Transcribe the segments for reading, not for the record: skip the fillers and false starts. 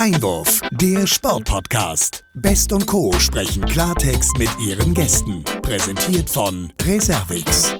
Einwurf, der Sportpodcast. Best und Co. sprechen Klartext mit ihren Gästen. Präsentiert von Reservix.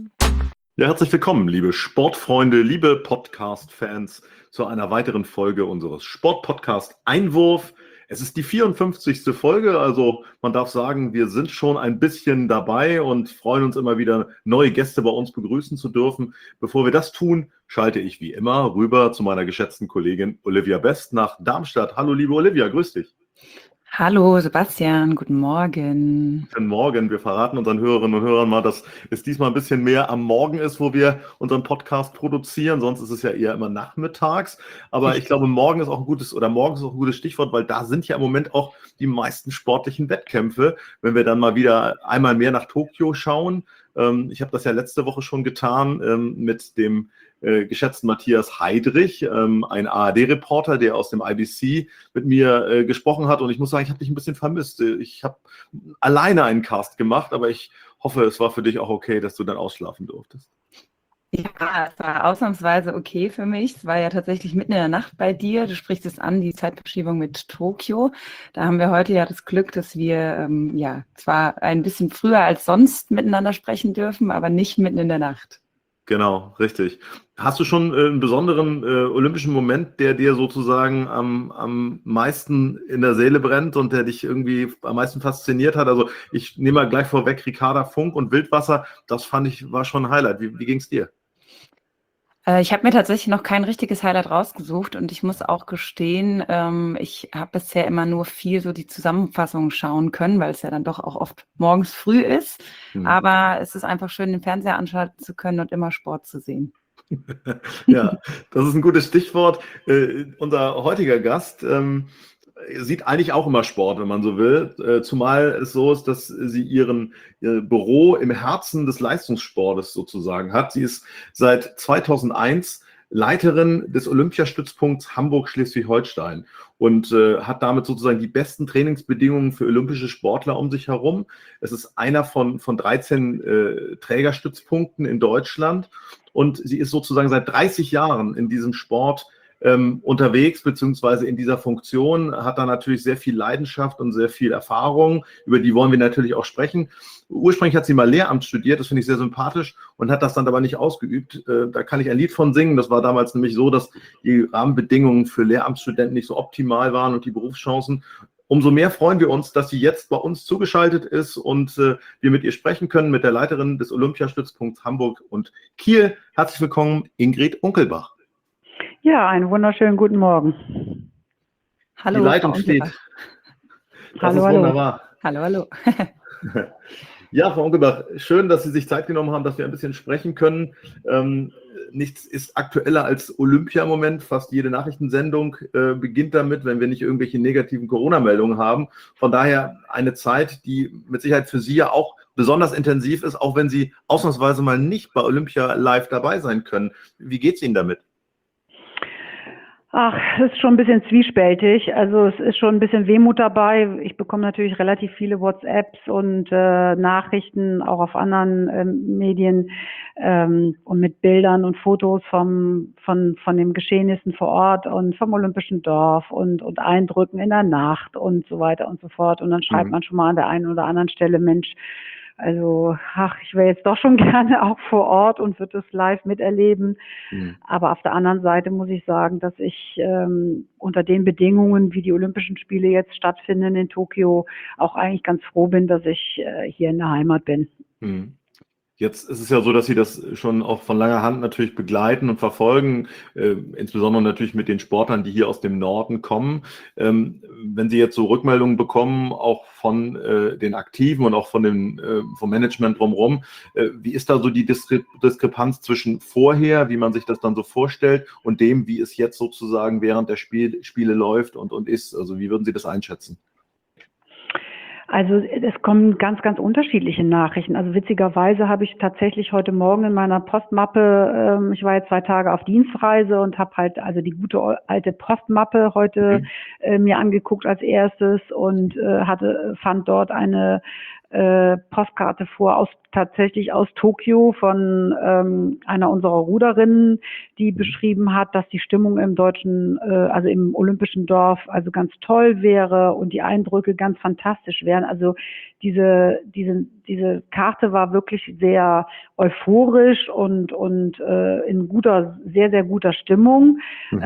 Ja, herzlich willkommen, liebe Sportfreunde, liebe Podcast-Fans, zu einer weiteren Folge unseres Sportpodcast Einwurf. Es ist die 54. Folge, also man darf sagen, wir sind schon ein bisschen dabei und freuen uns immer wieder, neue Gäste bei uns begrüßen zu dürfen. Bevor wir das tun, schalte ich wie immer rüber zu meiner geschätzten Kollegin Olivia Best nach Darmstadt. Hallo, liebe Olivia, grüß dich. Hallo Sebastian, guten Morgen. Guten Morgen. Wir verraten unseren Hörerinnen und Hörern mal, dass es diesmal ein bisschen mehr am Morgen ist, wo wir unseren Podcast produzieren. Sonst ist es ja eher immer nachmittags. Aber ich glaube, morgen ist auch ein gutes Stichwort, weil da sind ja im Moment auch die meisten sportlichen Wettkämpfe. Wenn wir dann mal wieder einmal mehr nach Tokio schauen. Ich habe das ja letzte Woche schon getan mit dem geschätzten Matthias Heidrich, ein ARD-Reporter, der aus dem IBC mit mir gesprochen hat. Und ich muss sagen, ich habe dich ein bisschen vermisst. Ich habe alleine einen Cast gemacht, aber ich hoffe, es war für dich auch okay, dass du dann ausschlafen durftest. Ja, es war ausnahmsweise okay für mich. Es war ja tatsächlich mitten in der Nacht bei dir. Du sprichst es an, die Zeitverschiebung mit Tokio. Da haben wir heute ja das Glück, dass wir zwar ein bisschen früher als sonst miteinander sprechen dürfen, aber nicht mitten in der Nacht. Genau, richtig. Hast du schon einen besonderen olympischen Moment, der dir sozusagen am meisten in der Seele brennt und der dich irgendwie am meisten fasziniert hat? Also ich nehme mal gleich vorweg, Ricarda Funk und Wildwasser, das fand ich, war schon ein Highlight. Wie ging es dir? Ich habe mir tatsächlich noch kein richtiges Highlight rausgesucht und ich muss auch gestehen, ich habe bisher immer nur viel so die Zusammenfassungen schauen können, weil es ja dann doch auch oft morgens früh ist. Aber es ist einfach schön, den Fernseher anschalten zu können und immer Sport zu sehen. Ja, das ist ein gutes Stichwort. Unser heutiger Gast sieht eigentlich auch immer Sport, wenn man so will. Zumal es so ist, dass sie ihr Büro im Herzen des Leistungssportes sozusagen hat. Sie ist seit 2001 Leiterin des Olympiastützpunkts Hamburg-Schleswig-Holstein und hat damit sozusagen die besten Trainingsbedingungen für olympische Sportler um sich herum. Es ist einer von 13 Trägerstützpunkten in Deutschland und sie ist sozusagen seit 30 Jahren in diesem Sport unterwegs, beziehungsweise in dieser Funktion, hat da natürlich sehr viel Leidenschaft und sehr viel Erfahrung, über die wollen wir natürlich auch sprechen. Ursprünglich hat sie mal Lehramt studiert, das finde ich sehr sympathisch, und hat das dann aber nicht ausgeübt. Da kann ich ein Lied von singen. Das war damals nämlich so, dass die Rahmenbedingungen für Lehramtsstudenten nicht so optimal waren und die Berufschancen. Umso mehr freuen wir uns, dass sie jetzt bei uns zugeschaltet ist und wir mit ihr sprechen können, mit der Leiterin des Olympiastützpunkts Hamburg und Kiel. Herzlich willkommen, Ingrid Unkelbach. Ja, einen wunderschönen guten Morgen. Hallo. Die Leitung steht. Das ist wunderbar. Hallo. Ja, Frau Unkelbach, schön, dass Sie sich Zeit genommen haben, dass wir ein bisschen sprechen können. Nichts ist aktueller als Olympia im Moment. Fast jede Nachrichtensendung beginnt damit, wenn wir nicht irgendwelche negativen Corona-Meldungen haben. Von daher eine Zeit, die mit Sicherheit für Sie ja auch besonders intensiv ist, auch wenn Sie ausnahmsweise mal nicht bei Olympia live dabei sein können. Wie geht es Ihnen damit? Ach, es ist schon ein bisschen zwiespältig. Also es ist schon ein bisschen Wehmut dabei. Ich bekomme natürlich relativ viele WhatsApps und Nachrichten auch auf anderen Medien und mit Bildern und Fotos von den Geschehnissen vor Ort und vom Olympischen Dorf und Eindrücken in der Nacht und so weiter und so fort. Und dann schreibt man schon mal an der einen oder anderen Stelle, Mensch, also, ich wäre jetzt doch schon gerne auch vor Ort und würde es live miterleben. Aber auf der anderen Seite muss ich sagen, dass ich unter den Bedingungen, wie die Olympischen Spiele jetzt stattfinden in Tokio, auch eigentlich ganz froh bin, dass ich hier in der Heimat bin. Jetzt ist es ja so, dass Sie das schon auch von langer Hand natürlich begleiten und verfolgen, insbesondere natürlich mit den Sportlern, die hier aus dem Norden kommen. Wenn Sie jetzt so Rückmeldungen bekommen, auch von den Aktiven und auch vom Management drumherum, wie ist da so die Diskrepanz zwischen vorher, wie man sich das dann so vorstellt, und dem, wie es jetzt sozusagen während der Spiele läuft und ist? Also wie würden Sie das einschätzen? Also es kommen ganz, ganz unterschiedliche Nachrichten. Also witzigerweise habe ich tatsächlich heute Morgen in meiner Postmappe, ich war jetzt 2 Tage auf Dienstreise und habe halt also die gute alte Postmappe heute mir angeguckt als erstes und fand dort eine Postkarte vor, tatsächlich aus Tokio von einer unserer Ruderinnen, die beschrieben hat, dass die Stimmung im also im Olympischen Dorf also ganz toll wäre und die Eindrücke ganz fantastisch wären. Also diese Karte war wirklich sehr euphorisch und in sehr, sehr guter Stimmung.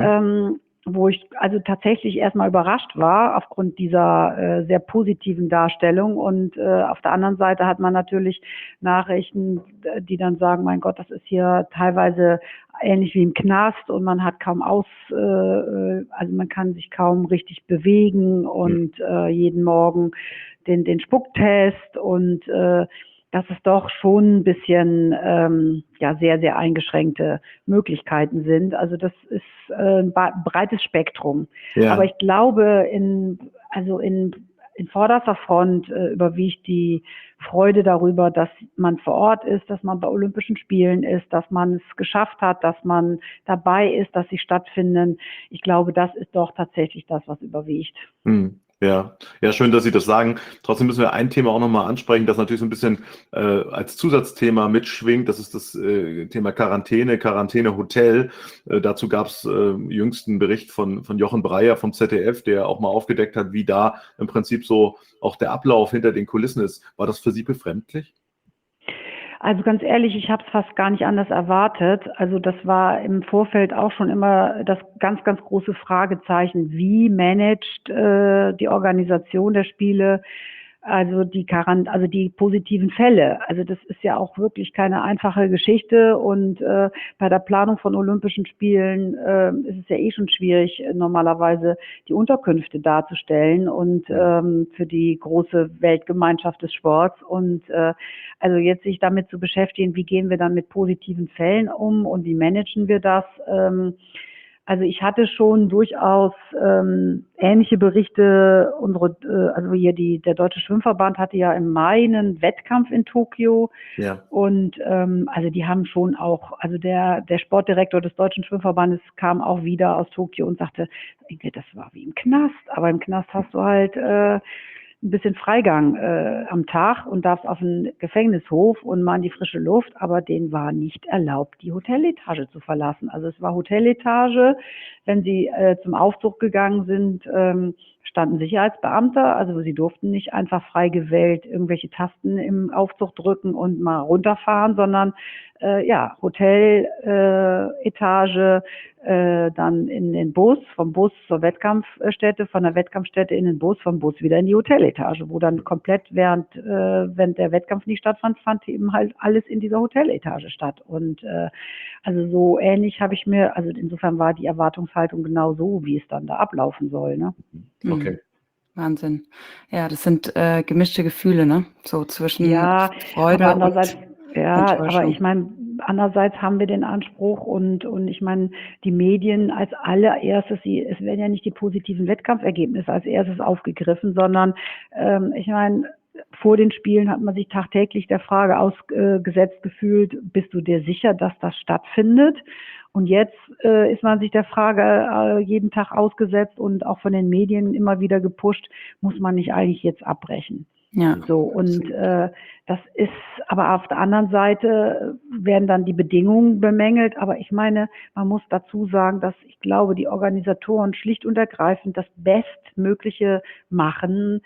Wo ich also tatsächlich erstmal überrascht war aufgrund dieser sehr positiven Darstellung. Und auf der anderen Seite hat man natürlich Nachrichten, die dann sagen, mein Gott, das ist hier teilweise ähnlich wie im Knast und man hat also man kann sich kaum richtig bewegen und jeden Morgen den Spucktest und dass es doch schon ein bisschen sehr, sehr eingeschränkte Möglichkeiten sind. Also das ist ein breites Spektrum. Ja. Aber ich glaube, in vorderster Front überwiegt die Freude darüber, dass man vor Ort ist, dass man bei Olympischen Spielen ist, dass man es geschafft hat, dass man dabei ist, dass sie stattfinden. Ich glaube, das ist doch tatsächlich das, was überwiegt. Ja, schön, dass Sie das sagen. Trotzdem müssen wir ein Thema auch nochmal ansprechen, das natürlich so ein bisschen als Zusatzthema mitschwingt. Das ist das Thema Quarantäne-Hotel. Dazu gab es jüngst einen Bericht von Jochen Breyer vom ZDF, der auch mal aufgedeckt hat, wie da im Prinzip so auch der Ablauf hinter den Kulissen ist. War das für Sie befremdlich? Also ganz ehrlich, ich habe es fast gar nicht anders erwartet. Also das war im Vorfeld auch schon immer das ganz, ganz große Fragezeichen. Wie managt die Organisation der Spiele also die positiven Fälle? Also das ist ja auch wirklich keine einfache Geschichte und bei der Planung von Olympischen Spielen ist es ja schon schwierig, normalerweise die Unterkünfte darzustellen und für die große Weltgemeinschaft des Sports und also jetzt sich damit zu beschäftigen, wie gehen wir dann mit positiven Fällen um und wie managen wir das? Also ich hatte schon durchaus ähnliche Berichte. Der Deutsche Schwimmverband hatte ja im Mai einen Wettkampf in Tokio. Ja. Und also die haben schon auch, also der Sportdirektor des Deutschen Schwimmverbandes kam auch wieder aus Tokio und sagte, das war wie im Knast. Aber im Knast hast du halt ein bisschen Freigang am Tag und darfst auf den Gefängnishof und mal in die frische Luft, aber denen war nicht erlaubt, die Hoteletage zu verlassen. Also es war Hoteletage. Wenn sie zum Aufzug gegangen sind, standen Sicherheitsbeamte, also sie durften nicht einfach frei gewählt irgendwelche Tasten im Aufzug drücken und mal runterfahren, sondern Hoteletage, dann in den Bus, vom Bus zur Wettkampfstätte, von der Wettkampfstätte in den Bus, vom Bus wieder in die Hoteletage, wo dann komplett wenn der Wettkampf nicht stattfand, fand eben halt alles in dieser Hoteletage statt. Und also so ähnlich also insofern war die Erwartungshaltung genau so, wie es dann da ablaufen soll. Ne? Okay. Wahnsinn. Ja, das sind gemischte Gefühle, ne? So zwischen Freude aber andererseits, und aber Enttäuschung. ich meine, andererseits haben wir den Anspruch und ich meine, die Medien als allererstes, es werden ja nicht die positiven Wettkampfergebnisse als erstes aufgegriffen, sondern ich meine, vor den Spielen hat man sich tagtäglich der Frage ausgesetzt gefühlt, bist du dir sicher, dass das stattfindet? Und jetzt ist man sich der Frage jeden Tag ausgesetzt und auch von den Medien immer wieder gepusht, muss man nicht eigentlich jetzt abbrechen? Ja. So, und das ist, aber auf der anderen Seite werden dann die Bedingungen bemängelt. Aber ich meine, man muss dazu sagen, dass ich glaube, die Organisatoren schlicht und ergreifend das Bestmögliche machen,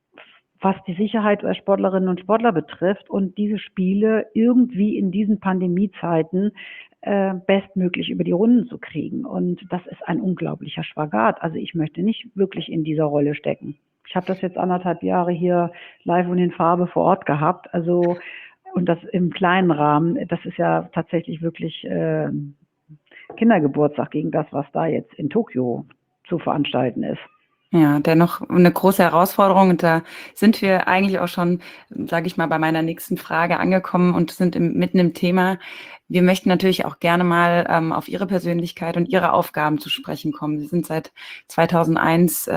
was die Sicherheit der Sportlerinnen und Sportler betrifft und diese Spiele irgendwie in diesen Pandemiezeiten bestmöglich über die Runden zu kriegen. Und das ist ein unglaublicher Spagat. Also ich möchte nicht wirklich in dieser Rolle stecken. Ich habe das jetzt 1,5 Jahre hier live und in Farbe vor Ort gehabt. Also und das im kleinen Rahmen. Das ist ja tatsächlich wirklich Kindergeburtstag gegen das, was da jetzt in Tokio zu veranstalten ist. Ja, dennoch eine große Herausforderung und da sind wir eigentlich auch schon, sage ich mal, bei meiner nächsten Frage angekommen und sind mitten im Thema. Wir möchten natürlich auch gerne mal auf Ihre Persönlichkeit und Ihre Aufgaben zu sprechen kommen. Sie sind seit 2001,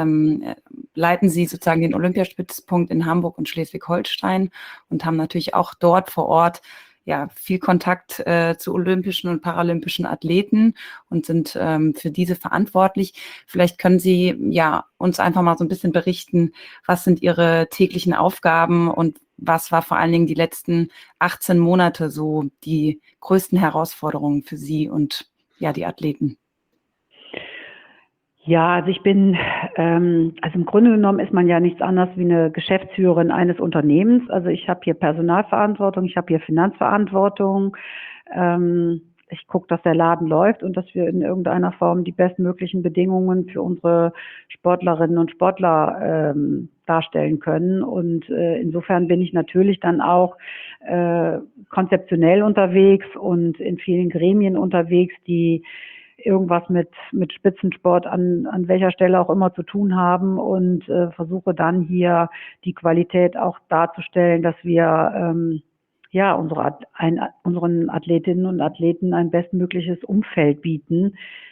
leiten Sie sozusagen den Olympiastützpunkt in Hamburg und Schleswig-Holstein und haben natürlich auch dort vor Ort viel Kontakt zu olympischen und paralympischen Athleten und sind für diese verantwortlich. Vielleicht können Sie uns einfach mal so ein bisschen berichten, was sind Ihre täglichen Aufgaben und was war vor allen Dingen die letzten 18 Monate so die größten Herausforderungen für Sie und ja, die Athleten? Ja, also ich bin, also im Grunde genommen ist man ja nichts anderes wie eine Geschäftsführerin eines Unternehmens. Also ich habe hier Personalverantwortung, ich habe hier Finanzverantwortung. Ich gucke, dass der Laden läuft und dass wir in irgendeiner Form die bestmöglichen Bedingungen für unsere Sportlerinnen und Sportler darstellen können. Und insofern bin ich natürlich dann auch konzeptionell unterwegs und in vielen Gremien unterwegs, die irgendwas mit Spitzensport an welcher Stelle auch immer zu tun haben und versuche dann hier die Qualität auch darzustellen, dass wir ja unseren Athletinnen und Athleten ein bestmögliches Umfeld bieten,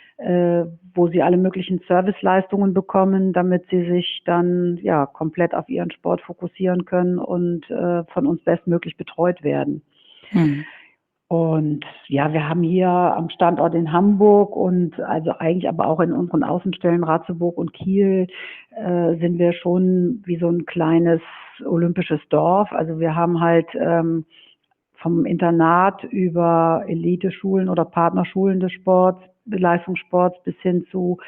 wo sie alle möglichen Serviceleistungen bekommen, damit sie sich dann ja komplett auf ihren Sport fokussieren können und von uns bestmöglich betreut werden. Und ja, wir haben hier am Standort in Hamburg und also eigentlich aber auch in unseren Außenstellen Ratzeburg und Kiel sind wir schon wie so ein kleines olympisches Dorf. Also wir haben halt vom Internat über Eliteschulen oder Partnerschulen des Sports, Leistungssports bis hin zu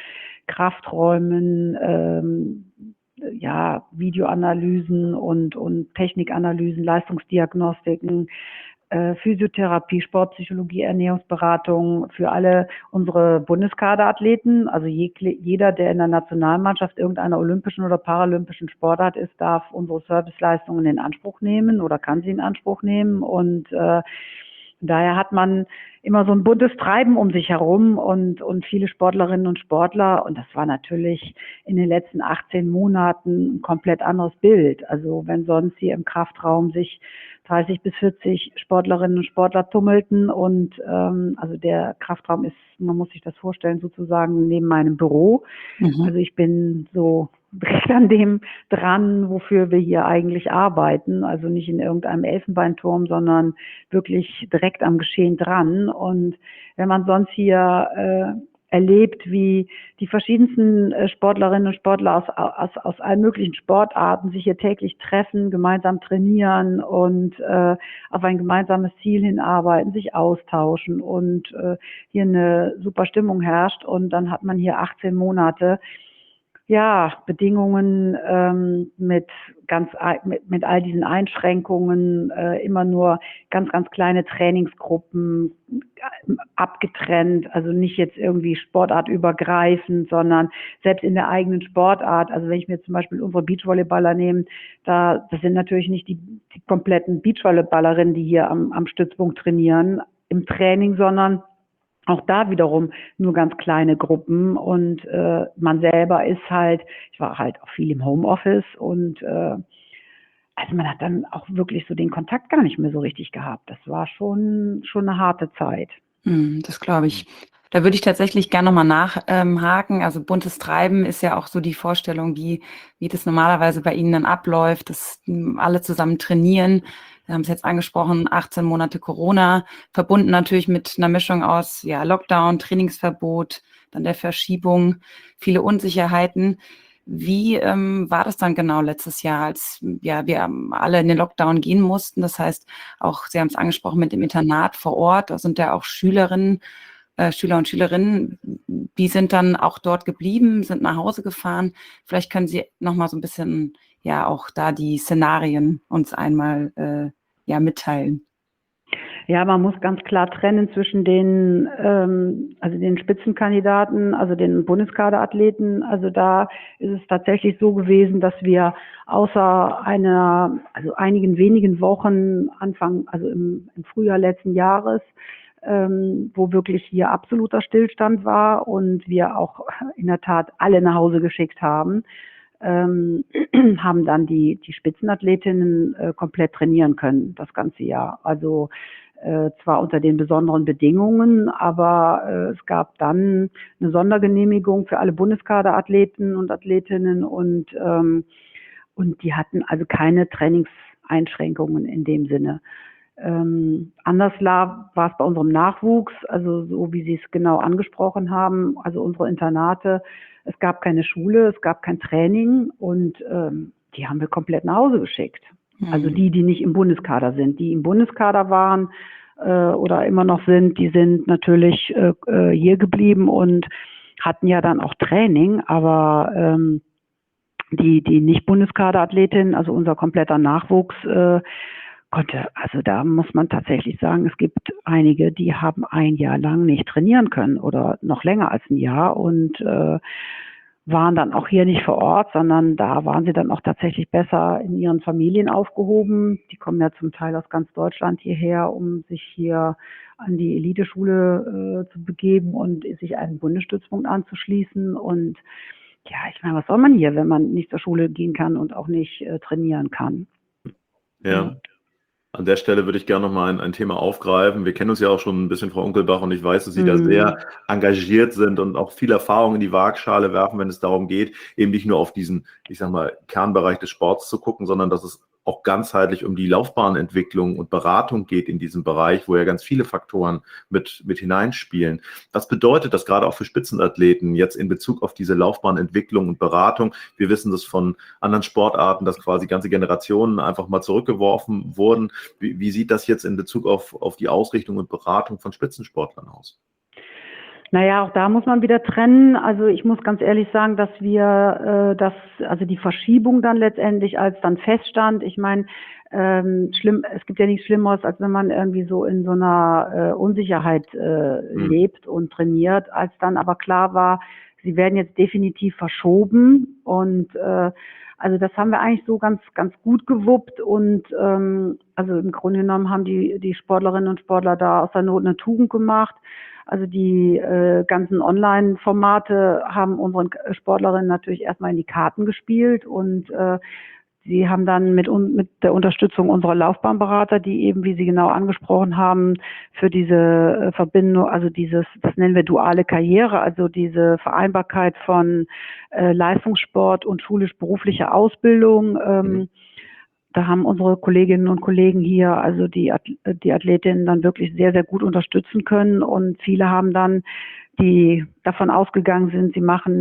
Krafträumen, ja, Videoanalysen und Technikanalysen, Leistungsdiagnostiken, Physiotherapie, Sportpsychologie, Ernährungsberatung für alle unsere Bundeskaderathleten. Also jeder, der in der Nationalmannschaft irgendeiner olympischen oder paralympischen Sportart ist, darf unsere Serviceleistungen in Anspruch nehmen oder kann sie in Anspruch nehmen. Und daher hat man immer so ein buntes Treiben um sich herum und viele Sportlerinnen und Sportler. Und das war natürlich in den letzten 18 Monaten ein komplett anderes Bild. Also wenn sonst hier im Kraftraum sich 30 bis 40 Sportlerinnen und Sportler tummelten und also der Kraftraum ist, man muss sich das vorstellen, sozusagen neben meinem Büro. Also ich bin so direkt an dem dran, wofür wir hier eigentlich arbeiten. Also nicht in irgendeinem Elfenbeinturm, sondern wirklich direkt am Geschehen dran. Und wenn man sonst hier erlebt, wie die verschiedensten Sportlerinnen und Sportler aus allen möglichen Sportarten sich hier täglich treffen, gemeinsam trainieren und auf ein gemeinsames Ziel hinarbeiten, sich austauschen und hier eine super Stimmung herrscht. Und dann hat man hier 18 Monate ja, Bedingungen mit all diesen Einschränkungen, immer nur ganz, ganz kleine Trainingsgruppen abgetrennt, also nicht jetzt irgendwie sportartübergreifend, sondern selbst in der eigenen Sportart. Also wenn ich mir zum Beispiel unsere Beachvolleyballer nehme, das sind natürlich nicht die kompletten Beachvolleyballerinnen, die hier am Stützpunkt trainieren im Training, sondern auch da wiederum nur ganz kleine Gruppen und man selber ist halt, ich war halt auch viel im Homeoffice und also man hat dann auch wirklich so den Kontakt gar nicht mehr so richtig gehabt. Das war schon eine harte Zeit. Das glaube ich. Da würde ich tatsächlich gerne nochmal nachhaken. Also buntes Treiben ist ja auch so die Vorstellung, wie das normalerweise bei Ihnen dann abläuft, dass alle zusammen trainieren. Wir haben es jetzt angesprochen, 18 Monate Corona, verbunden natürlich mit einer Mischung aus ja, Lockdown, Trainingsverbot, dann der Verschiebung, viele Unsicherheiten. Wie war das dann genau letztes Jahr, als ja, wir alle in den Lockdown gehen mussten? Das heißt, auch Sie haben es angesprochen mit dem Internat vor Ort, da sind ja auch Schüler und Schülerinnen, die sind dann auch dort geblieben, sind nach Hause gefahren. Vielleicht können Sie nochmal so ein bisschen ja auch da die Szenarien uns einmal mitteilen. Ja, man muss ganz klar trennen zwischen den Spitzenkandidaten, also den Bundeskaderathleten. Also da ist es tatsächlich so gewesen, dass wir außer einigen wenigen Wochen im Frühjahr letzten Jahres, wo wirklich hier absoluter Stillstand war und wir auch in der Tat alle nach Hause geschickt haben, haben dann die Spitzenathletinnen komplett trainieren können das ganze Jahr. Also zwar unter den besonderen Bedingungen, aber es gab dann eine Sondergenehmigung für alle Bundeskaderathleten und Athletinnen und die hatten also keine Trainingseinschränkungen in dem Sinne. Anders war es bei unserem Nachwuchs, also so wie Sie es genau angesprochen haben, also unsere Internate, es gab keine Schule, es gab kein Training und die haben wir komplett nach Hause geschickt. Also die nicht im Bundeskader sind. Die im Bundeskader waren oder immer noch sind, die sind natürlich hier geblieben und hatten ja dann auch Training, aber die nicht Bundeskaderathletin, also unser kompletter Nachwuchs, konnte, also da muss man tatsächlich sagen, es gibt einige, die haben ein Jahr lang nicht trainieren können oder noch länger als ein Jahr und waren dann auch hier nicht vor Ort, sondern da waren sie dann auch tatsächlich besser in ihren Familien aufgehoben. Die kommen ja zum Teil aus ganz Deutschland hierher, um sich hier an die Eliteschule zu begeben und sich einen Bundesstützpunkt anzuschließen. Und ja, ich meine, was soll man hier, wenn man nicht zur Schule gehen kann und auch nicht trainieren kann? Ja. An der Stelle würde ich gerne nochmal ein Thema aufgreifen. Wir kennen uns ja auch schon ein bisschen, Frau Unkelbach, und ich weiß, dass Sie da sehr engagiert sind und auch viel Erfahrung in die Waagschale werfen, wenn es darum geht, eben nicht nur auf diesen, ich sag mal, Kernbereich des Sports zu gucken, sondern dass es auch ganzheitlich um die Laufbahnentwicklung und Beratung geht in diesem Bereich, wo ja ganz viele Faktoren mit hineinspielen. Was bedeutet das gerade auch für Spitzenathleten jetzt in Bezug auf diese Laufbahnentwicklung und Beratung? Wir wissen das von anderen Sportarten, dass quasi ganze Generationen einfach mal zurückgeworfen wurden. Wie sieht das jetzt in Bezug auf die Ausrichtung und Beratung von Spitzensportlern aus? Naja, auch da muss man wieder trennen. Also ich muss ganz ehrlich sagen, dass wir also die Verschiebung dann letztendlich, als dann feststand, ich meine, es gibt ja nichts Schlimmeres, als wenn man irgendwie so in so einer Unsicherheit lebt und trainiert, als dann aber klar war, sie werden jetzt definitiv verschoben und also das haben wir eigentlich so ganz gut gewuppt und also im Grunde genommen haben die Sportlerinnen und Sportler da aus der Not eine Tugend gemacht. Also die ganzen Online-Formate haben unseren Sportlerinnen natürlich erstmal in die Karten gespielt und sie haben dann mit der Unterstützung unserer Laufbahnberater, die eben, wie Sie genau angesprochen haben, für diese Verbindung, also das nennen wir duale Karriere, also diese Vereinbarkeit von Leistungssport und schulisch-beruflicher Ausbildung, da haben unsere Kolleginnen und Kollegen hier, also die Athletinnen dann wirklich sehr, sehr gut unterstützen können. Und viele haben dann, die davon ausgegangen sind,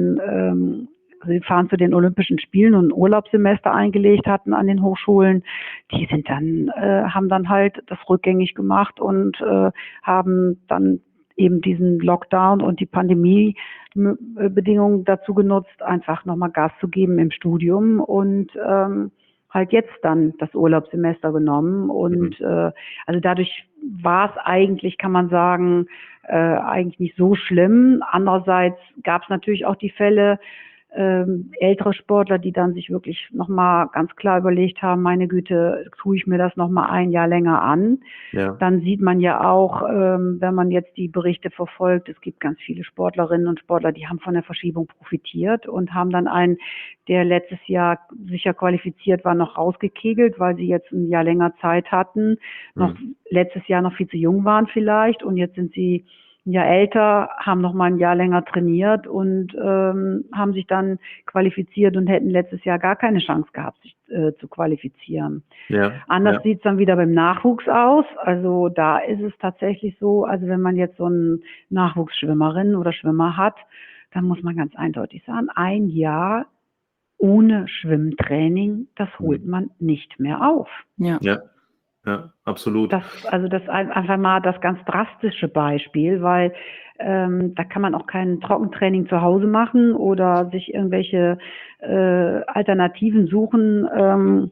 sie fahren zu den Olympischen Spielen und ein Urlaubssemester eingelegt hatten an den Hochschulen, die sind dann, haben dann halt das rückgängig gemacht und haben dann eben diesen Lockdown und die Pandemiebedingungen dazu genutzt, einfach nochmal Gas zu geben im Studium und halt jetzt dann das Urlaubssemester genommen und also dadurch war es eigentlich, kann man sagen, eigentlich nicht so schlimm. Andererseits gab es natürlich auch die Fälle, ältere Sportler, die dann sich wirklich nochmal ganz klar überlegt haben, meine Güte, tue ich mir das nochmal ein Jahr länger an. Ja. Dann sieht man ja auch, wenn man jetzt die Berichte verfolgt, es gibt ganz viele Sportlerinnen und Sportler, die haben von der Verschiebung profitiert und haben dann einen, der letztes Jahr sicher qualifiziert war, noch rausgekegelt, weil sie jetzt ein Jahr länger Zeit hatten, noch letztes Jahr noch viel zu jung waren vielleicht und jetzt sind sie ein Jahr älter, haben noch mal ein Jahr länger trainiert und haben sich dann qualifiziert und hätten letztes Jahr gar keine Chance gehabt, sich zu qualifizieren. Ja, anders sieht es dann wieder beim Nachwuchs aus. Also da ist es tatsächlich so, also wenn man jetzt so einen Nachwuchsschwimmerin oder Schwimmer hat, dann muss man ganz eindeutig sagen, ein Jahr ohne Schwimmtraining, das holt man nicht mehr auf. Ja. Ja, absolut. Das ist einfach mal das ganz drastische Beispiel, weil da kann man auch kein Trockentraining zu Hause machen oder sich irgendwelche Alternativen suchen.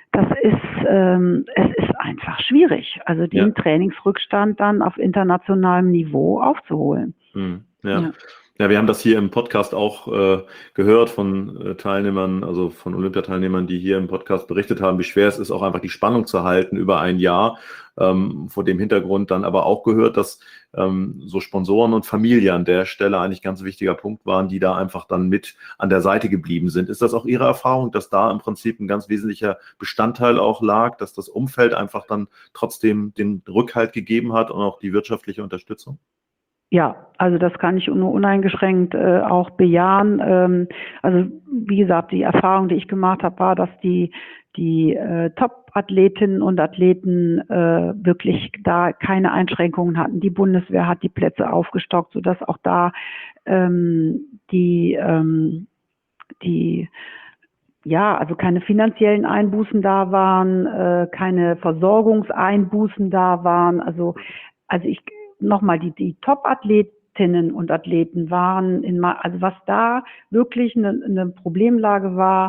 Es ist einfach schwierig, also den Trainingsrückstand dann auf internationalem Niveau aufzuholen. Ja, wir haben das hier im Podcast auch gehört von Teilnehmern, also von Olympiateilnehmern, die hier im Podcast berichtet haben, wie schwer es ist, auch einfach die Spannung zu halten über ein Jahr. Vor dem Hintergrund dann aber auch gehört, dass so Sponsoren und Familie an der Stelle eigentlich ganz wichtiger Punkt waren, die da einfach dann mit an der Seite geblieben sind. Ist das auch Ihre Erfahrung, dass da im Prinzip ein ganz wesentlicher Bestandteil auch lag, dass das Umfeld einfach dann trotzdem den Rückhalt gegeben hat und auch die wirtschaftliche Unterstützung? Ja, also das kann ich nur uneingeschränkt auch bejahen. Also wie gesagt, die Erfahrung, die ich gemacht habe, war, dass die Top-Athletinnen und Athleten wirklich da keine Einschränkungen hatten. Die Bundeswehr hat die Plätze aufgestockt, sodass auch da die ja, also keine finanziellen Einbußen da waren, keine Versorgungseinbußen da waren. Also ich nochmal, die Top-Athletinnen und Athleten waren also was da wirklich eine Problemlage war,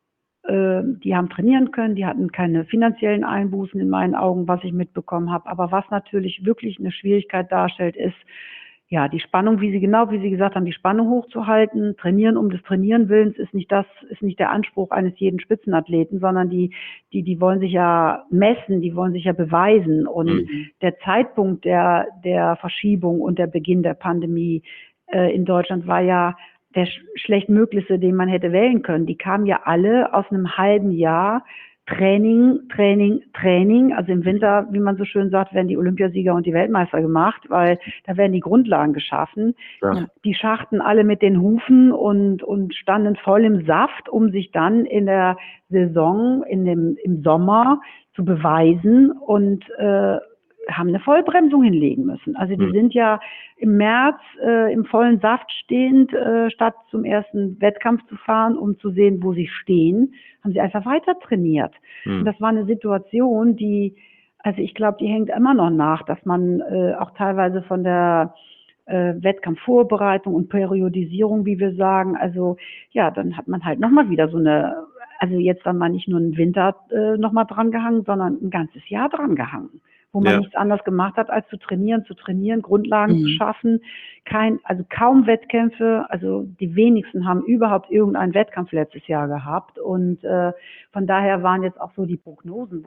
die haben trainieren können, die hatten keine finanziellen Einbußen in meinen Augen, was ich mitbekommen habe. Aber was natürlich wirklich eine Schwierigkeit darstellt, ist, ja, die Spannung, wie Sie gesagt haben, die Spannung hochzuhalten. Trainieren um des Trainieren Willens ist nicht der Anspruch eines jeden Spitzenathleten, sondern die wollen sich ja messen, die wollen sich ja beweisen. Und der Zeitpunkt der Verschiebung und der Beginn der Pandemie in Deutschland war ja der schlechtmöglichste, den man hätte wählen können. Die kamen ja alle aus einem halben Jahr Training. Also im Winter, wie man so schön sagt, werden die Olympiasieger und die Weltmeister gemacht, weil da werden die Grundlagen geschaffen. Ja. Die schachten alle mit den Hufen und standen voll im Saft, um sich dann in der Saison, im Sommer zu beweisen und haben eine Vollbremsung hinlegen müssen. Also die sind ja im März im vollen Saft stehend, statt zum ersten Wettkampf zu fahren, um zu sehen, wo sie stehen, haben sie einfach weiter trainiert. Und das war eine Situation, also ich glaube, die hängt immer noch nach, dass man auch teilweise von der Wettkampfvorbereitung und Periodisierung, wie wir sagen, also ja, dann hat man halt nochmal wieder also jetzt dann mal nicht nur einen Winter nochmal dran gehangen, sondern ein ganzes Jahr dran gehangen, wo man nichts anderes gemacht hat, als zu trainieren, Grundlagen zu schaffen. Kaum Wettkämpfe, also die wenigsten haben überhaupt irgendeinen Wettkampf letztes Jahr gehabt. Und von daher waren jetzt auch so die Prognosen,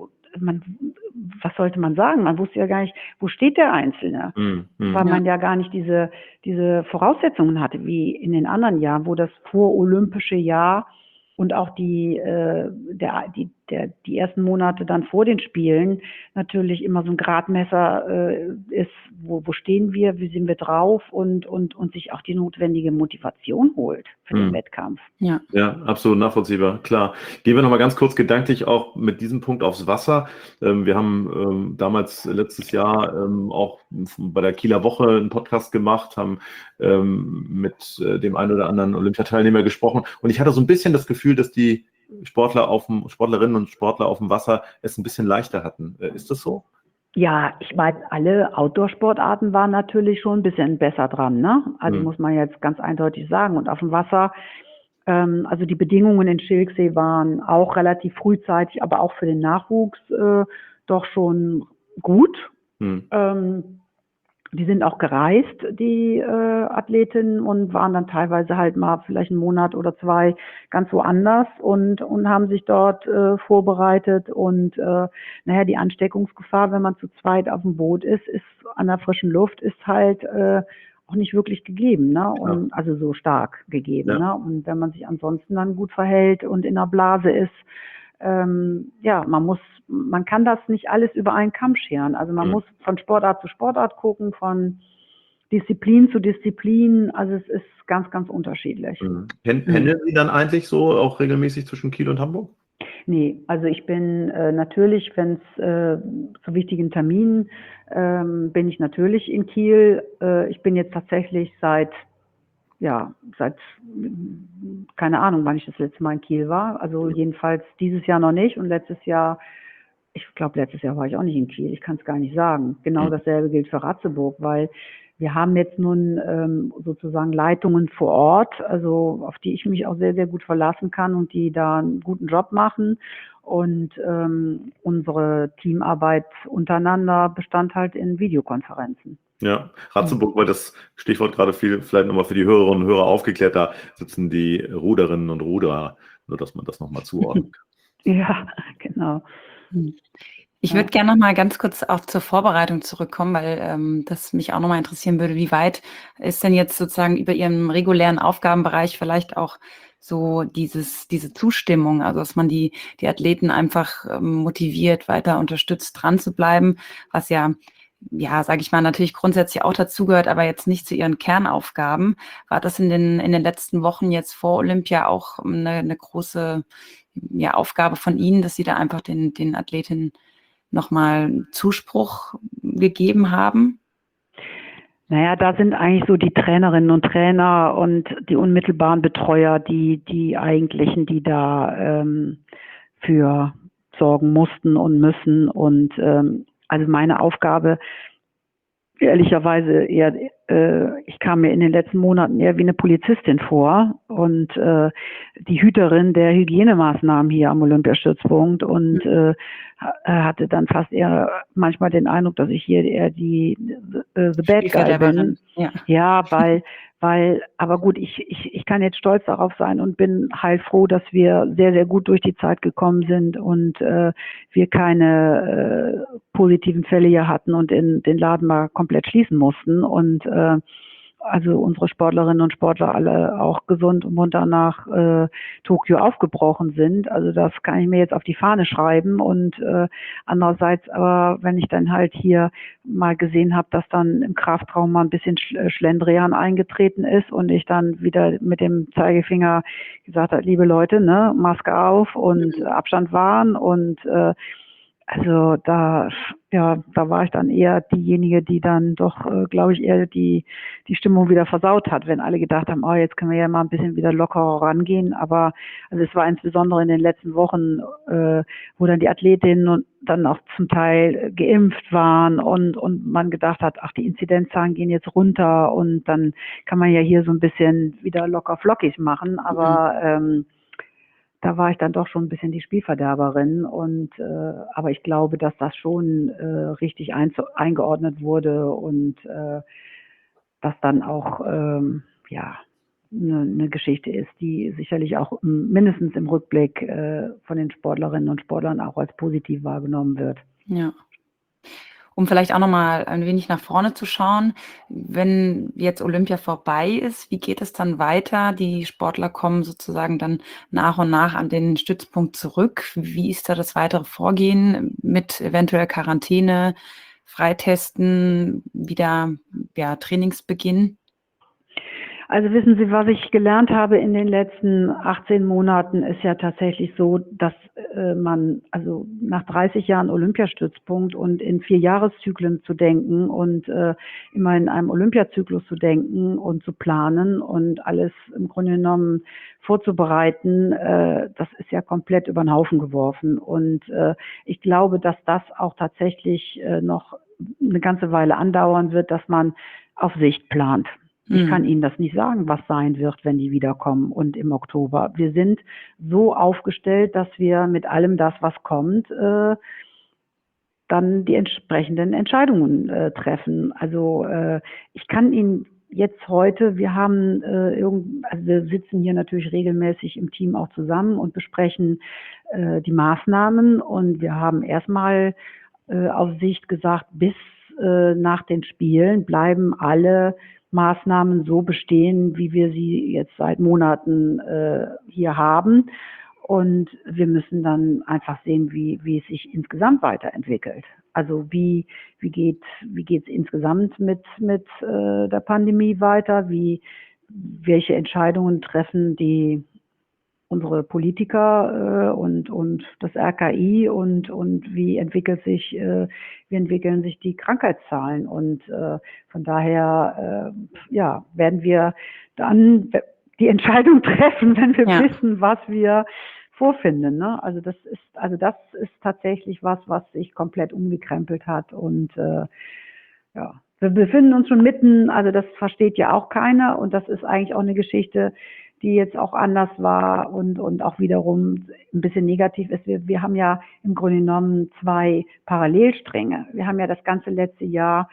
was sollte man sagen? Man wusste ja gar nicht, wo steht der Einzelne, weil man ja gar nicht diese Voraussetzungen hatte, wie in den anderen Jahren, wo das vorolympische Jahr und auch die ersten Monate dann vor den Spielen natürlich immer so ein Gradmesser ist, wo stehen wir, wie sind wir drauf und sich auch die notwendige Motivation holt für den Wettkampf. Ja, absolut nachvollziehbar, klar. Gehen wir nochmal ganz kurz gedanklich auch mit diesem Punkt aufs Wasser. Wir haben damals letztes Jahr auch bei der Kieler Woche einen Podcast gemacht, haben mit dem einen oder anderen Olympiateilnehmer gesprochen und ich hatte so ein bisschen das Gefühl, dass die Sportlerinnen und Sportler auf dem Wasser es ein bisschen leichter hatten. Ist das so? Ja, ich meine, alle Outdoor-Sportarten waren natürlich schon ein bisschen besser dran, ne? Also muss man jetzt ganz eindeutig sagen. Und auf dem Wasser, also die Bedingungen in Schilksee waren auch relativ frühzeitig, aber auch für den Nachwuchs doch schon gut. Die sind auch gereist, die Athletinnen, und waren dann teilweise halt mal vielleicht einen Monat oder zwei ganz woanders und haben sich dort vorbereitet. Und die Ansteckungsgefahr, wenn man zu zweit auf dem Boot ist an der frischen Luft, ist halt auch nicht wirklich gegeben, ne? Und also so stark gegeben, ne? Und wenn man sich ansonsten dann gut verhält und in der Blase ist, man kann das nicht alles über einen Kamm scheren. Also man muss von Sportart zu Sportart gucken, von Disziplin zu Disziplin. Also es ist ganz, ganz unterschiedlich. Pendeln Sie dann eigentlich so auch regelmäßig zwischen Kiel und Hamburg? Nee, also ich bin natürlich, wenn es zu wichtigen Terminen, bin ich natürlich in Kiel. Ich bin jetzt tatsächlich seit keine Ahnung, wann ich das letzte Mal in Kiel war. Also jedenfalls dieses Jahr noch nicht. Und letztes Jahr war ich auch nicht in Kiel. Ich kann es gar nicht sagen. Genau dasselbe gilt für Ratzeburg, weil wir haben jetzt nun sozusagen Leitungen vor Ort, also auf die ich mich auch sehr, sehr gut verlassen kann und die da einen guten Job machen. Und unsere Teamarbeit untereinander bestand halt in Videokonferenzen. Ja, Ratzeburg war das Stichwort gerade vielleicht nochmal für die Hörerinnen und Hörer aufgeklärt. Da sitzen die Ruderinnen und Ruderer, nur dass man das nochmal zuordnen kann. Ja, genau. Ich würde gerne noch mal ganz kurz auch zur Vorbereitung zurückkommen, weil das mich auch noch mal interessieren würde. Wie weit ist denn jetzt sozusagen über Ihrem regulären Aufgabenbereich vielleicht auch so diese Zustimmung, also dass man die Athleten einfach motiviert, weiter unterstützt, dran zu bleiben, was ja, sage ich mal, natürlich grundsätzlich auch dazugehört, aber jetzt nicht zu Ihren Kernaufgaben. War das in den letzten Wochen jetzt vor Olympia auch eine große Aufgabe von Ihnen, dass Sie da einfach den Athletinnen nochmal Zuspruch gegeben haben? Naja, da sind eigentlich so die Trainerinnen und Trainer und die unmittelbaren Betreuer, die eigentlichen, die da für sorgen mussten und müssen. Und also meine Aufgabe, ehrlicherweise eher, ich kam mir in den letzten Monaten eher wie eine Polizistin vor und die Hüterin der Hygienemaßnahmen hier am Olympiastützpunkt und hatte dann fast eher manchmal den Eindruck, dass ich hier eher die the bad guy bin. Ja, aber gut, ich kann jetzt stolz darauf sein und bin heilfroh, dass wir sehr, sehr gut durch die Zeit gekommen sind und wir keine positiven Fälle hier hatten und den Laden mal komplett schließen mussten und also unsere Sportlerinnen und Sportler alle auch gesund und munter nach Tokio aufgebrochen sind. Also das kann ich mir jetzt auf die Fahne schreiben. Und andererseits aber, wenn ich dann halt hier mal gesehen habe, dass dann im Kraftraum mal ein bisschen Schlendrian eingetreten ist und ich dann wieder mit dem Zeigefinger gesagt habe, liebe Leute, ne, Maske auf und Abstand wahren und also da war ich dann eher diejenige, die dann doch, glaube ich, eher die Stimmung wieder versaut hat, wenn alle gedacht haben, oh, jetzt können wir ja mal ein bisschen wieder lockerer rangehen. Aber also es war insbesondere in den letzten Wochen, wo dann die Athletinnen dann auch zum Teil geimpft waren und man gedacht hat, ach, die Inzidenzzahlen gehen jetzt runter und dann kann man ja hier so ein bisschen wieder locker flockig machen. Aber da war ich dann doch schon ein bisschen die Spielverderberin und aber ich glaube, dass das schon richtig eingeordnet wurde und dass dann auch eine Geschichte ist, die sicherlich auch mindestens im Rückblick von den Sportlerinnen und Sportlern auch als positiv wahrgenommen wird. Ja. Um vielleicht auch nochmal ein wenig nach vorne zu schauen, wenn jetzt Olympia vorbei ist, wie geht es dann weiter? Die Sportler kommen sozusagen dann nach und nach an den Stützpunkt zurück. Wie ist da das weitere Vorgehen mit eventuell Quarantäne, Freitesten, wieder Trainingsbeginn? Also wissen Sie, was ich gelernt habe in den letzten 18 Monaten, ist ja tatsächlich so, dass man also nach 30 Jahren Olympiastützpunkt und in 4-Jahreszyklen zu denken und immer in einem Olympiazyklus zu denken und zu planen und alles im Grunde genommen vorzubereiten, das ist ja komplett über den Haufen geworfen. Und ich glaube, dass das auch tatsächlich noch eine ganze Weile andauern wird, dass man auf Sicht plant. Ich kann Ihnen das nicht sagen, was sein wird, wenn die wiederkommen und im Oktober. Wir sind so aufgestellt, dass wir mit allem das, was kommt, dann die entsprechenden Entscheidungen treffen. Also ich kann Ihnen jetzt heute, wir haben also wir sitzen hier natürlich regelmäßig im Team auch zusammen und besprechen die Maßnahmen und wir haben erstmal auf Sicht gesagt, bis nach den Spielen bleiben alle Maßnahmen so bestehen, wie wir sie jetzt seit Monaten hier haben. Und wir müssen dann einfach sehen, wie es sich insgesamt weiterentwickelt. Also wie geht's insgesamt mit der Pandemie weiter? Welche Entscheidungen treffen die unsere Politiker und das RKI und wie entwickeln sich die Krankheitszahlen und von daher werden wir dann die Entscheidung treffen, wenn wir wissen, was wir vorfinden. Ne? Also das ist tatsächlich was sich komplett umgekrempelt hat und wir befinden uns schon mitten, also das versteht ja auch keiner und das ist eigentlich auch eine Geschichte, die jetzt auch anders war und auch wiederum ein bisschen negativ ist. Wir haben ja im Grunde genommen 2 Parallelstränge. Wir haben ja das ganze letzte Jahr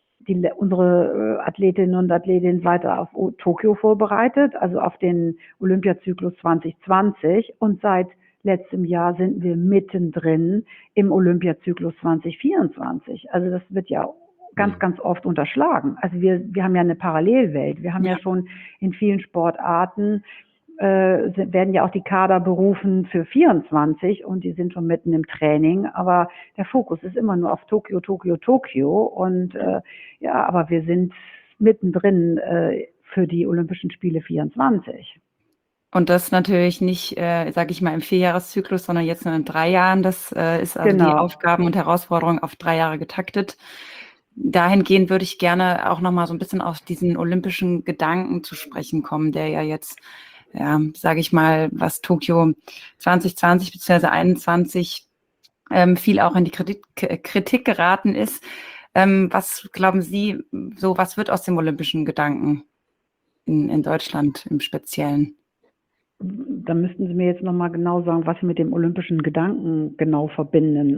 unsere Athletinnen und Athleten weiter auf Tokio vorbereitet, also auf den Olympiazyklus 2020 und seit letztem Jahr sind wir mittendrin im Olympiazyklus 2024. Also das wird ja ganz, ganz oft unterschlagen. Also wir haben ja eine Parallelwelt. Wir haben ja schon in vielen Sportarten, werden ja auch die Kader berufen für 24 und die sind schon mitten im Training. Aber der Fokus ist immer nur auf Tokio, Tokio, Tokio. Und aber wir sind mittendrin für die Olympischen Spiele 24. Und das natürlich nicht, sage ich mal, im 4-Jahreszyklus, sondern jetzt nur in 3 Jahren. Das ist also die Aufgaben und Herausforderungen auf 3 Jahre getaktet. dahingehend würde ich gerne auch nochmal so ein bisschen auf diesen olympischen Gedanken zu sprechen kommen, der ja jetzt, ja, sage ich mal, was Tokio 2020 bzw. 2021 viel auch in die Kritik geraten ist. Was glauben Sie, so was wird aus dem olympischen Gedanken in Deutschland im Speziellen? Da müssten Sie mir jetzt nochmal genau sagen, was Sie mit dem olympischen Gedanken genau verbinden.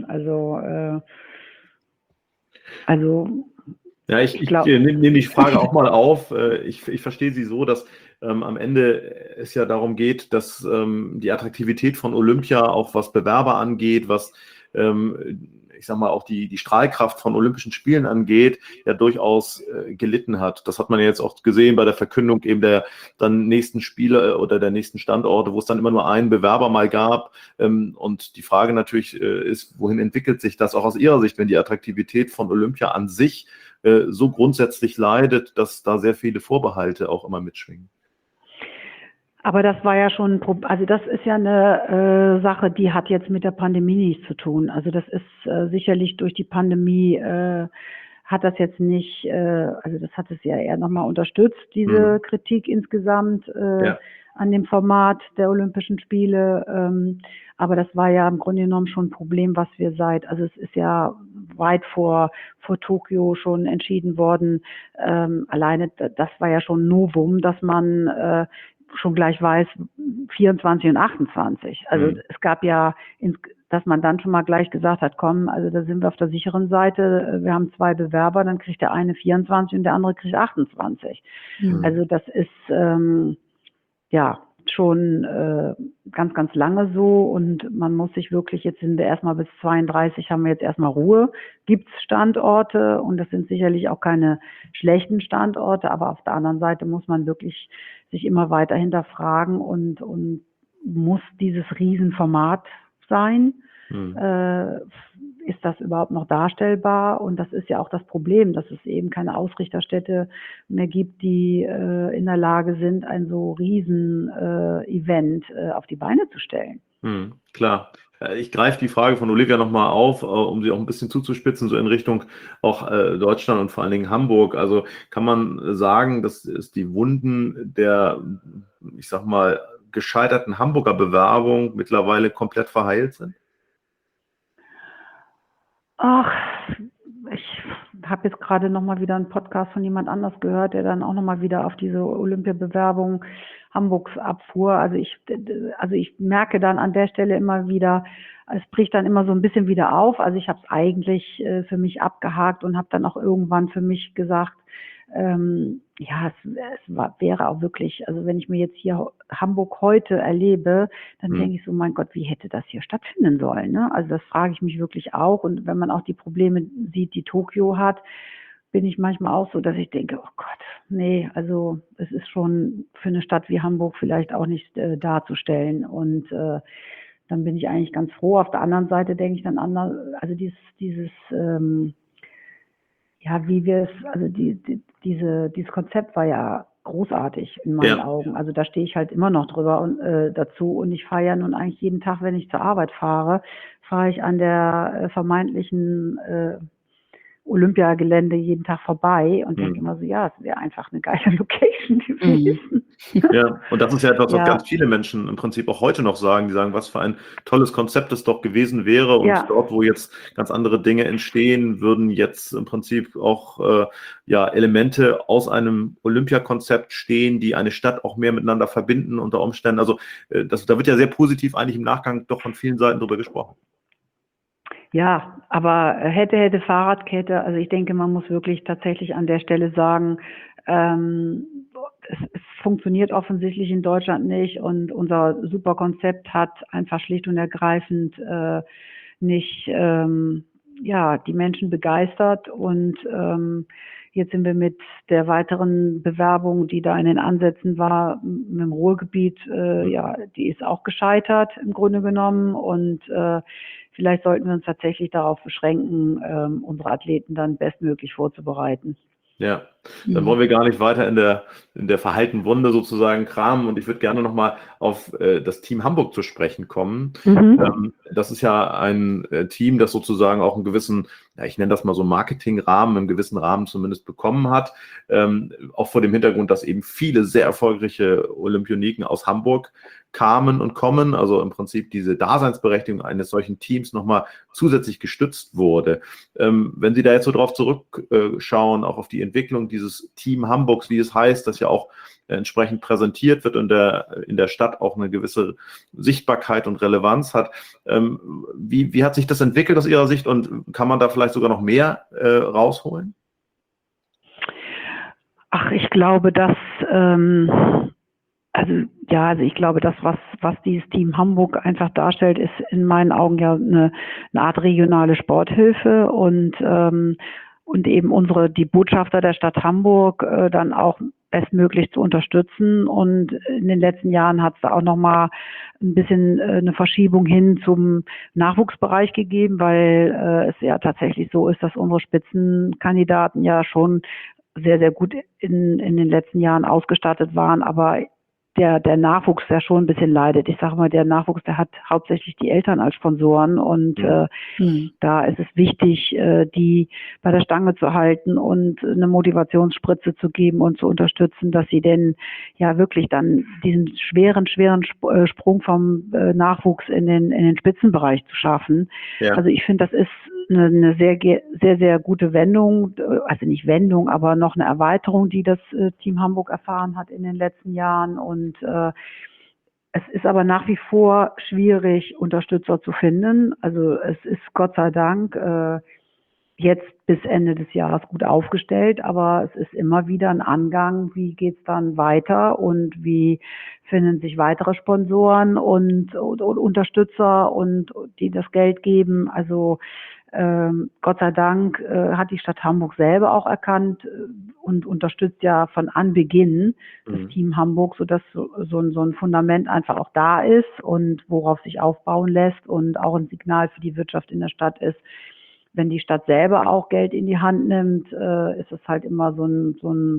Ja, ich nehme die Frage auch mal auf. Ich verstehe sie so, dass am Ende es ja darum geht, dass die Attraktivität von Olympia auch was Bewerber angeht, was ich sag mal auch die Strahlkraft von Olympischen Spielen angeht, ja durchaus gelitten hat. Das hat man ja jetzt auch gesehen bei der Verkündung eben der dann nächsten Spiele oder der nächsten Standorte, wo es dann immer nur einen Bewerber mal gab. Und die Frage natürlich ist, wohin entwickelt sich das auch aus Ihrer Sicht, wenn die Attraktivität von Olympia an sich so grundsätzlich leidet, dass da sehr viele Vorbehalte auch immer mitschwingen? Aber das war ja schon, also das ist ja eine Sache, die hat jetzt mit der Pandemie nichts zu tun. Also das ist sicherlich durch die Pandemie hat das jetzt nicht, also das hat es ja eher nochmal unterstützt, diese Kritik insgesamt an dem Format der Olympischen Spiele. Aber das war ja im Grunde genommen schon ein Problem, was wir also es ist ja weit vor Tokio schon entschieden worden. Alleine das war ja schon ein Novum, dass man schon gleich weiß, 24 und 28. Also es gab ja, dass man dann schon mal gleich gesagt hat, komm, also da sind wir auf der sicheren Seite, wir haben 2 Bewerber, dann kriegt der eine 24 und der andere kriegt 28. Also das ist ja schon ganz, ganz lange so und man muss sich wirklich, jetzt sind wir erstmal bis 32, haben wir jetzt erstmal Ruhe, gibt's Standorte und das sind sicherlich auch keine schlechten Standorte, aber auf der anderen Seite muss man wirklich sich immer weiter hinterfragen und muss dieses Riesenformat sein? Ist das überhaupt noch darstellbar? Und das ist ja auch das Problem, dass es eben keine Ausrichterstädte mehr gibt, die in der Lage sind, ein so riesen Event auf die Beine zu stellen. Klar. Ich greife die Frage von Olivia nochmal auf, um sie auch ein bisschen zuzuspitzen, so in Richtung auch Deutschland und vor allen Dingen Hamburg. Also kann man sagen, dass es die Wunden der, ich sag mal, gescheiterten Hamburger Bewerbung mittlerweile komplett verheilt sind? Ach, ich habe jetzt gerade nochmal wieder einen Podcast von jemand anders gehört, der dann auch nochmal wieder auf diese Olympiabewerbung Hamburgs abfuhr. Also ich merke dann an der Stelle immer wieder, es bricht dann immer so ein bisschen wieder auf. Also ich habe es eigentlich für mich abgehakt und habe dann auch irgendwann für mich gesagt, ja, wäre auch wirklich, also wenn ich mir jetzt hier Hamburg heute erlebe, dann denke ich so, mein Gott, wie hätte das hier stattfinden sollen? Ne? Also das frage ich mich wirklich auch. Und wenn man auch die Probleme sieht, die Tokio hat, bin ich manchmal auch so, dass ich denke, oh Gott, nee, also es ist schon für eine Stadt wie Hamburg vielleicht auch nicht darzustellen. Und dann bin ich eigentlich ganz froh. Auf der anderen Seite denke ich dann anders, also dieses ja, wie wir es, also dieses Konzept war ja großartig in meinen Augen. Also da stehe ich halt immer noch drüber und dazu. Und ich fahre ja nun eigentlich jeden Tag, wenn ich zur Arbeit fahre, fahre ich an der vermeintlichen Olympiagelände jeden Tag vorbei und denke immer so, ja, es wäre einfach eine geile Location gewesen. Ja, und das ist ja etwas, was ganz viele Menschen im Prinzip auch heute noch sagen. Die sagen, was für ein tolles Konzept es doch gewesen wäre. Und dort, wo jetzt ganz andere Dinge entstehen, würden jetzt im Prinzip auch Elemente aus einem Olympiakonzept stehen, die eine Stadt auch mehr miteinander verbinden unter Umständen. Also da wird ja sehr positiv eigentlich im Nachgang doch von vielen Seiten drüber gesprochen. Ja, aber hätte Fahrradkette, also ich denke, man muss wirklich tatsächlich an der Stelle sagen, es funktioniert offensichtlich in Deutschland nicht und unser super Konzept hat einfach schlicht und ergreifend nicht die Menschen begeistert und jetzt sind wir mit der weiteren Bewerbung, die da in den Ansätzen war, mit dem Ruhrgebiet, die ist auch gescheitert im Grunde genommen und vielleicht sollten wir uns tatsächlich darauf beschränken, unsere Athleten dann bestmöglich vorzubereiten. Ja, Dann wollen wir gar nicht weiter in der verheilten Wunde sozusagen kramen und ich würde gerne nochmal auf das Team Hamburg zu sprechen kommen. Das ist ja ein Team, das sozusagen auch einen gewissen, ja, ich nenne das mal so Marketingrahmen, einen gewissen Rahmen zumindest bekommen hat. Auch vor dem Hintergrund, dass eben viele sehr erfolgreiche Olympioniken aus Hamburg kamen und kommen, also im Prinzip diese Daseinsberechtigung eines solchen Teams nochmal zusätzlich gestützt wurde. Wenn Sie da jetzt so drauf zurückschauen, auch auf die Entwicklung dieses Team Hamburgs, wie es heißt, das ja auch entsprechend präsentiert wird und in der Stadt auch eine gewisse Sichtbarkeit und Relevanz hat. Wie hat sich das entwickelt aus Ihrer Sicht und kann man da vielleicht sogar noch mehr rausholen? Ach, ich glaube, dass ich glaube, das, was dieses Team Hamburg einfach darstellt, ist in meinen Augen ja eine Art regionale Sporthilfe und eben die Botschafter der Stadt Hamburg dann auch bestmöglich zu unterstützen. Und in den letzten Jahren hat es da auch nochmal ein bisschen eine Verschiebung hin zum Nachwuchsbereich gegeben, weil es ja tatsächlich so ist, dass unsere Spitzenkandidaten ja schon sehr, sehr gut in den letzten Jahren ausgestattet waren, aber der Nachwuchs, der schon ein bisschen leidet. Ich sage mal, der Nachwuchs, der hat hauptsächlich die Eltern als Sponsoren und da ist es wichtig, die bei der Stange zu halten und eine Motivationsspritze zu geben und zu unterstützen, dass sie denn ja wirklich dann diesen schweren Sprung vom Nachwuchs in den Spitzenbereich zu schaffen. Ja. Also ich finde, das ist eine sehr, sehr, sehr gute Wendung, also nicht Wendung, aber noch eine Erweiterung, die das Team Hamburg erfahren hat in den letzten Jahren. Und es ist aber nach wie vor schwierig, Unterstützer zu finden. Also es ist Gott sei Dank jetzt bis Ende des Jahres gut aufgestellt, aber es ist immer wieder ein Angang, wie geht's dann weiter und wie finden sich weitere Sponsoren und Unterstützer und die das Geld geben. Also Gott sei Dank hat die Stadt Hamburg selber auch erkannt und unterstützt ja von Anbeginn das Team Hamburg, sodass so ein Fundament einfach auch da ist und worauf sich aufbauen lässt und auch ein Signal für die Wirtschaft in der Stadt ist. Wenn die Stadt selber auch Geld in die Hand nimmt, ist es halt immer so ein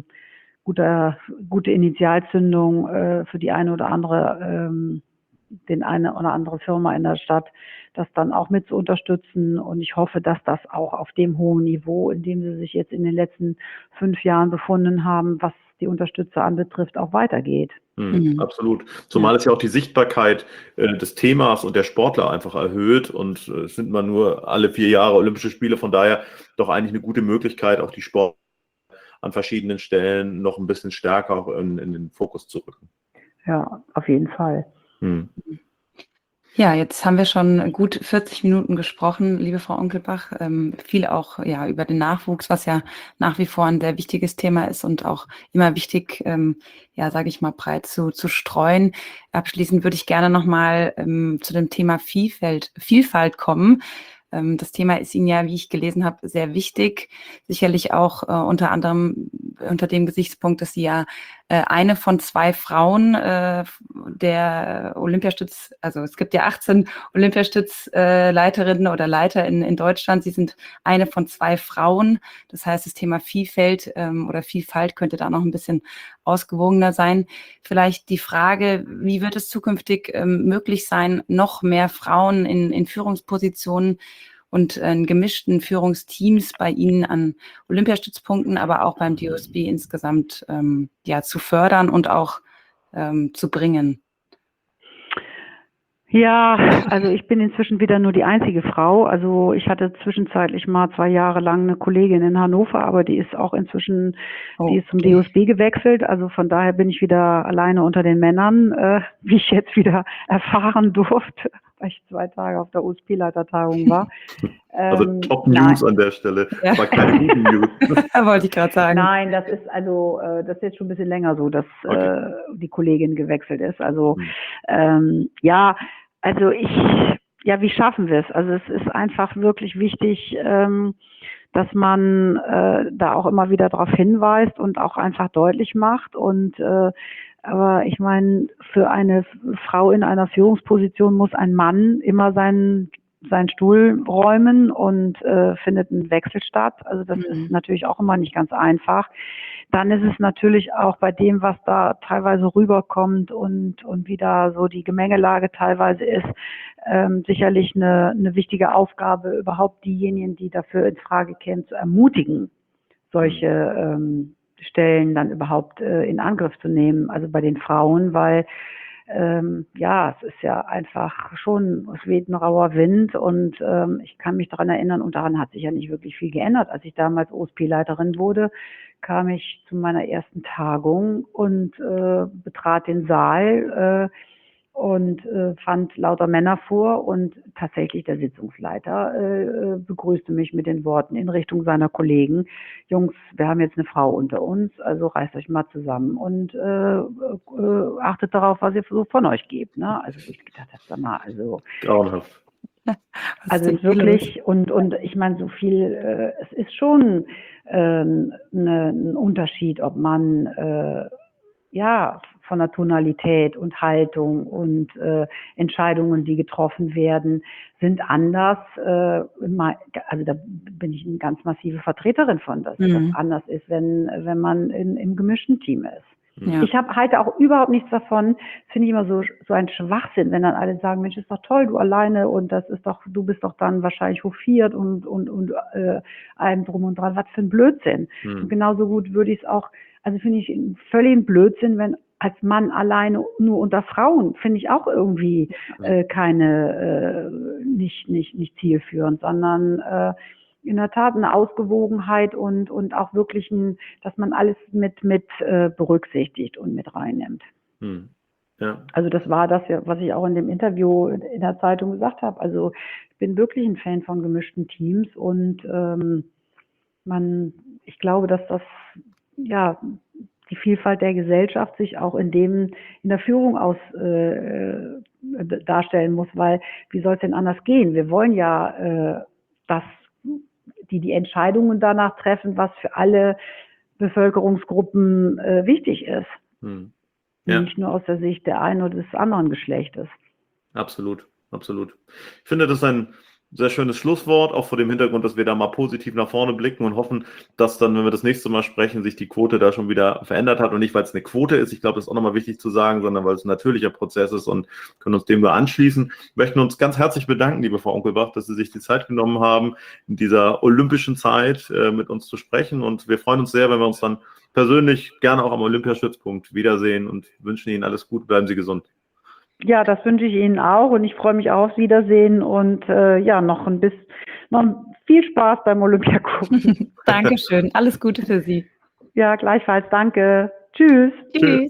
gute Initialzündung für die eine oder andere den eine oder andere Firma in der Stadt, das dann auch mit zu unterstützen. Und ich hoffe, dass das auch auf dem hohen Niveau, in dem sie sich jetzt in den letzten 5 Jahren befunden haben, was die Unterstützer anbetrifft, auch weitergeht. Absolut. Zumal es ja auch die Sichtbarkeit des Themas und der Sportler einfach erhöht und es sind mal nur alle 4 Jahre Olympische Spiele, von daher doch eigentlich eine gute Möglichkeit, auch die Sport an verschiedenen Stellen noch ein bisschen stärker auch in den Fokus zu rücken. Ja, auf jeden Fall. Ja, jetzt haben wir schon gut 40 Minuten gesprochen, liebe Frau Onkelbach, viel auch ja über den Nachwuchs, was ja nach wie vor ein sehr wichtiges Thema ist und auch immer wichtig, ja, sage ich mal, breit zu streuen. Abschließend würde ich gerne nochmal zu dem Thema Vielfalt kommen. Das Thema ist Ihnen ja, wie ich gelesen habe, sehr wichtig. Sicherlich auch unter anderem unter dem Gesichtspunkt, dass Sie ja eine von 2 Frauen der Olympiastütz, also es gibt ja 18 Olympiastützleiterinnen oder Leiter in Deutschland. Sie sind eine von 2 Frauen. Das heißt, das Thema Vielfalt oder Vielfalt könnte da noch ein bisschen ausgewogener sein. Vielleicht die Frage, wie wird es zukünftig möglich sein, noch mehr Frauen in Führungspositionen und in gemischten Führungsteams bei Ihnen an Olympiastützpunkten, aber auch beim DOSB insgesamt ja, zu fördern und auch zu bringen? Ja, also ich bin inzwischen wieder nur die einzige Frau. Also ich hatte zwischenzeitlich mal 2 Jahre lang eine Kollegin in Hannover, aber die ist auch inzwischen, die ist zum DOSB gewechselt. Also von daher bin ich wieder alleine unter den Männern, wie ich jetzt wieder erfahren durfte, weil ich 2 Tage auf der OSP-Leitertagung war. Also Top News an der Stelle, ja. Aber keine guten News. Wollte ich gerade sagen. Nein, das ist also, das ist jetzt schon ein bisschen länger so, dass die Kollegin gewechselt ist. Also ja, also wie schaffen wir es? Also es ist einfach wirklich wichtig, dass man da auch immer wieder darauf hinweist und auch einfach deutlich macht. Und aber ich meine, für eine Frau in einer Führungsposition muss ein Mann immer seinen seinen Stuhl räumen und findet ein Wechsel statt. Also das ist natürlich auch immer nicht ganz einfach. Dann ist es natürlich auch bei dem, was da teilweise rüberkommt und wie da so die Gemengelage teilweise ist, sicherlich eine wichtige Aufgabe, überhaupt diejenigen, die dafür in Frage kämen, zu ermutigen, solche Stellen dann überhaupt in Angriff zu nehmen, also bei den Frauen, weil es ist ja einfach schon, es weht ein rauer Wind und ich kann mich daran erinnern, und daran hat sich ja nicht wirklich viel geändert. Als ich damals OSP-Leiterin wurde, kam ich zu meiner ersten Tagung und betrat den Saal und fand lauter Männer vor, und tatsächlich der Sitzungsleiter begrüßte mich mit den Worten in Richtung seiner Kollegen: Jungs, wir haben jetzt eine Frau unter uns, also reißt euch mal zusammen und achtet darauf, was ihr so von euch gebt. Ne? Also ich gedacht habe, sag mal, also Grauenhaft. also wirklich, und ich meine, so viel, es ist schon ein Unterschied, ob man von der Tonalität und Haltung und Entscheidungen, die getroffen werden, sind anders. Also da bin ich eine ganz massive Vertreterin von, dass das anders ist, wenn man im gemischten Team ist. Ja. Ich halte auch überhaupt nichts davon, finde ich immer so ein Schwachsinn, wenn dann alle sagen, Mensch, ist doch toll, du alleine, und du bist doch dann wahrscheinlich hofiert und allem drum und dran. Was für ein Blödsinn. Und genauso gut würde ich es auch, also finde ich völlig Blödsinn, wenn als Mann alleine nur unter Frauen, finde ich auch irgendwie nicht zielführend, sondern in der Tat eine Ausgewogenheit und auch wirklich dass man alles mit berücksichtigt und mit reinnimmt. Ja. Also das war das, was ich auch in dem Interview in der Zeitung gesagt habe. Also ich bin wirklich ein Fan von gemischten Teams, und ich glaube, dass das die Vielfalt der Gesellschaft sich auch in der Führung darstellen muss, weil wie soll es denn anders gehen? Wir wollen ja, dass die Entscheidungen danach treffen, was für alle Bevölkerungsgruppen wichtig ist. Ja. Nicht nur aus der Sicht der einen oder des anderen Geschlechtes. Absolut, absolut. Ich finde, das ist ein sehr schönes Schlusswort, auch vor dem Hintergrund, dass wir da mal positiv nach vorne blicken und hoffen, dass dann, wenn wir das nächste Mal sprechen, sich die Quote da schon wieder verändert hat, und nicht, weil es eine Quote ist, ich glaube, das ist auch nochmal wichtig zu sagen, sondern weil es ein natürlicher Prozess ist, und können uns dem nur anschließen. Wir möchten uns ganz herzlich bedanken, liebe Frau Unkelbach, dass Sie sich die Zeit genommen haben, in dieser olympischen Zeit mit uns zu sprechen, und wir freuen uns sehr, wenn wir uns dann persönlich gerne auch am Olympiastützpunkt wiedersehen, und wünschen Ihnen alles Gute, bleiben Sie gesund. Ja, das wünsche ich Ihnen auch, und ich freue mich auch aufs Wiedersehen und noch viel Spaß beim Olympiagucken. Dankeschön, alles Gute für Sie. Ja, gleichfalls, danke. Tschüss. Tschüss.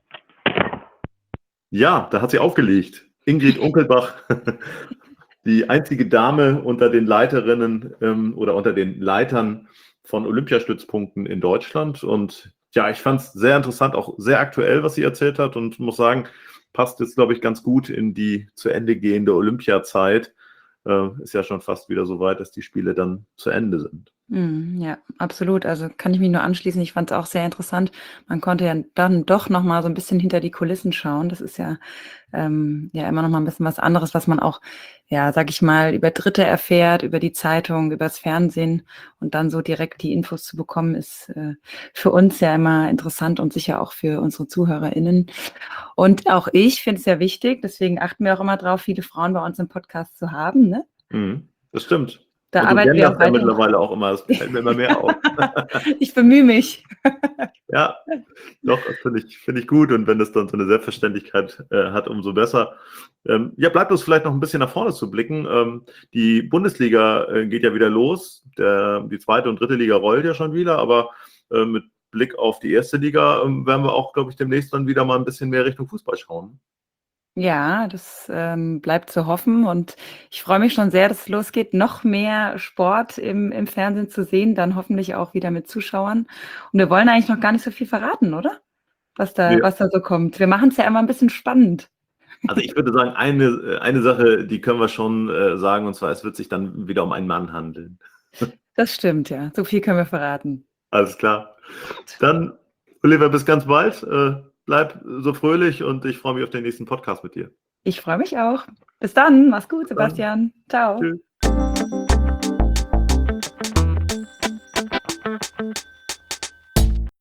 Ja, da hat sie aufgelegt. Ingrid Unkelbach, die einzige Dame unter den Leiterinnen oder unter den Leitern von Olympiastützpunkten in Deutschland. Und ja, ich fand es sehr interessant, auch sehr aktuell, was sie erzählt hat, und muss sagen, passt jetzt, glaube ich, ganz gut in die zu Ende gehende Olympiazeit. Ist ja schon fast wieder so weit, dass die Spiele dann zu Ende sind. Ja, absolut. Also kann ich mich nur anschließen. Ich fand es auch sehr interessant. Man konnte ja dann doch noch mal so ein bisschen hinter die Kulissen schauen. Das ist ja immer noch mal ein bisschen was anderes, was man auch, sag ich mal, über Dritte erfährt, über die Zeitung, über das Fernsehen, und dann so direkt die Infos zu bekommen, ist für uns ja immer interessant und sicher auch für unsere ZuhörerInnen. Und auch ich finde es ja wichtig, deswegen achten wir auch immer drauf, viele Frauen bei uns im Podcast zu haben. Ne? Das stimmt. Da und arbeiten wir auch weiter. Mittlerweile auch immer, das fällt mir immer mehr auf. Ich bemühe mich. Ja, doch, das finde ich gut, und wenn das dann so eine Selbstverständlichkeit hat, umso besser. Bleibt uns vielleicht noch ein bisschen nach vorne zu blicken. Die Bundesliga geht ja wieder los, die zweite und dritte Liga rollt ja schon wieder, aber mit Blick auf die erste Liga werden wir auch, glaube ich, demnächst dann wieder mal ein bisschen mehr Richtung Fußball schauen. Ja, das bleibt zu hoffen, und ich freue mich schon sehr, dass es losgeht, noch mehr Sport im Fernsehen zu sehen, dann hoffentlich auch wieder mit Zuschauern. Und wir wollen eigentlich noch gar nicht so viel verraten, oder? Was da so kommt. Wir machen es ja immer ein bisschen spannend. Also ich würde sagen, eine Sache, die können wir schon sagen, und zwar, es wird sich dann wieder um einen Mann handeln. Das stimmt, ja. So viel können wir verraten. Alles klar. Dann, Oliver, bis ganz bald. Bleib so fröhlich, und ich freue mich auf den nächsten Podcast mit dir. Ich freue mich auch. Bis dann. Mach's gut, Bis dann. Sebastian. Ciao. Tschüss.